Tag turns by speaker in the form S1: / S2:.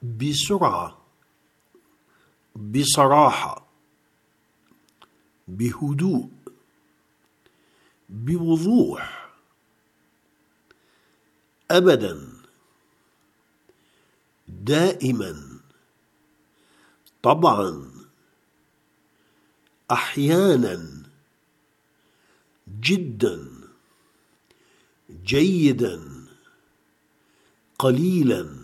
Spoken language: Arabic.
S1: بسرعة، بصراحة، بهدوء، بوضوح، أبدا، دائما، طبعا، أحيانا، جدا، جيدا، قليلا.